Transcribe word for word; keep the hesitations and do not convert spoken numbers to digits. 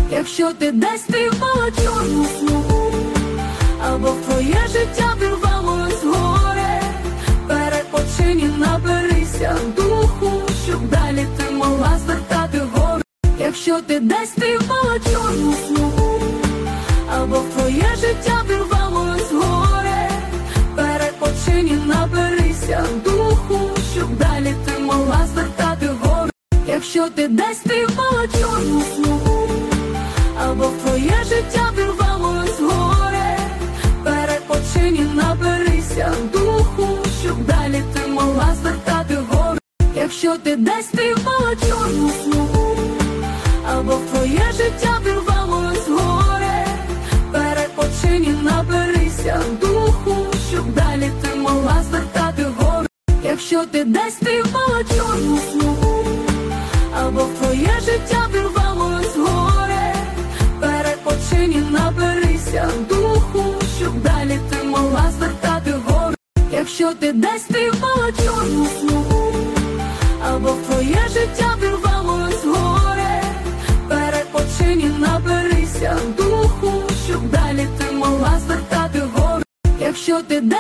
Якщо ти десь співала чорну смугу, або в твоє життя вирвалось горе, перепочинь і наберися духу, щоб далі ти могла звертати гори. Якщо ти десь співала чорну смугу, або в твоє життя вирвалось горе, перепочинь і наберися духу, щоб далі ти могла звертати гори. Якщо ти десь співала чорну смугу, або в твоє життя вирвалось горе, перепочинь і наберися духу, щоб далі ти могла звертати гори. Якщо ти десь співала чорну смугу, або в твоє життя вирвалось горе, перепочинь і наберися духу, щоб далі ти могла звертати гори. Якщо ти десь співала чорну смугу, або в твоє життя вирвалось горе, перепочинь і наберися духу, щоб далі ти могла звертати гори. Якщо ти десь співала чорну смугу, або в твоє життя вирвалось горе, перепочинь і наберися духу, щоб далі ти могла звертати гори. Якщо ти